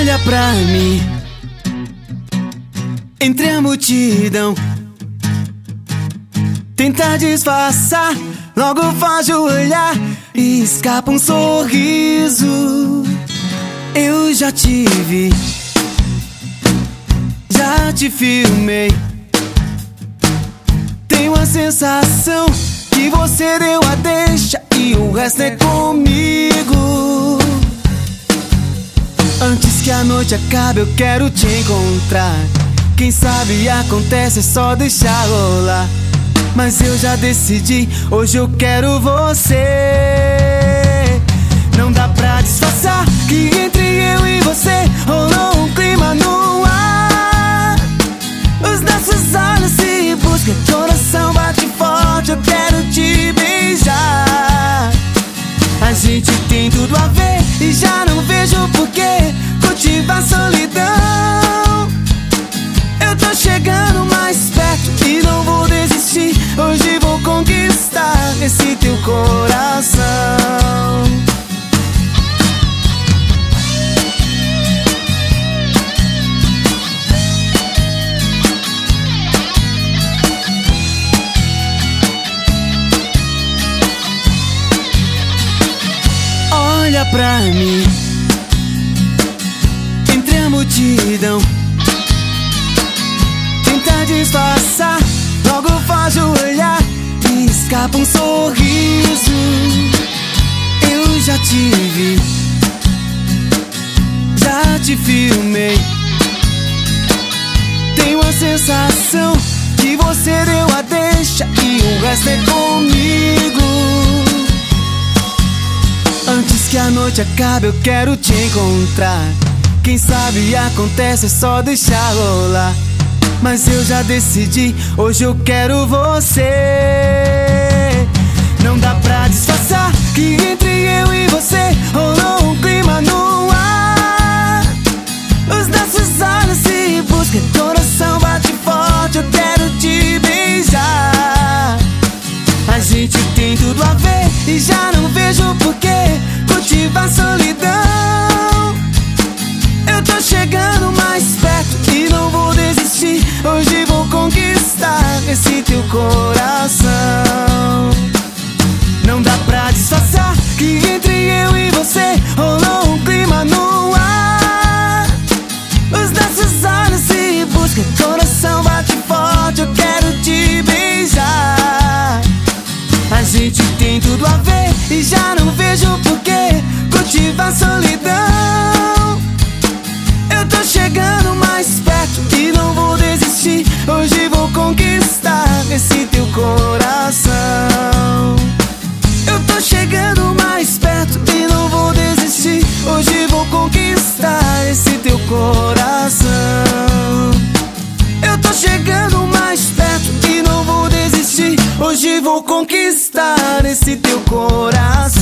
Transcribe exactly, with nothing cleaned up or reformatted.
Olha pra mim, entre a multidão, tenta disfarçar, logo foge o olhar e escapa um sorriso. Eu já te vi, já te filmei. Tenho a sensação que você deu a deixa e o resto é comigo. Antes que a noite acabe eu quero te encontrar. Quem sabe acontece, é só deixar rolar. Mas eu já decidi, hoje eu quero você. Não dá pra disfarçar que entre eu e você rolou um clima no ar. Os nossos olhos se buscam, coração bate forte, eu quero te beijar. A gente tem tudo a ver e já não vejo porquê cultivar solidão. Eu tô chegando mais perto e não vou desistir. Hoje vou conquistar esse teu coração. Olha pra mim, entre a multidão, tenta disfarçar, logo foge o olhar e escapa um sorriso. Eu já te vi, já te filmei. Tenho a sensação que você deu a deixa e o resto é comigo. Antes que a noite acabe eu quero te encontrar. Quem sabe acontece, é só deixar rolar. Mas eu já decidi, hoje eu quero você. Não dá pra disfarçar que entre eu e você rolou um clima no ar. Os nossos olhos se buscam, coração bate forte, eu quero te beijar. A gente tem tudo a ver e já não vejo porquê cultivar solidão. Eu tô chegando mais perto e não vou desistir. Hoje vou conquistar esse teu coração. Não dá pra disfarçar que entre eu e você rolou um clima no ar. Os nossos olhos se buscam, coração bate forte, eu quero te beijar. A gente tem tudo a ver e já não vejo porquê cultivar solidão. Eu tô chegando mais perto e não vou desistir. Hoje vou conquistar esse teu coração. Eu tô chegando mais perto e não vou desistir. Hoje vou conquistar esse teu coração. Eu tô chegando mais perto e não vou desistir. Hoje vou conquistar esse teu coração.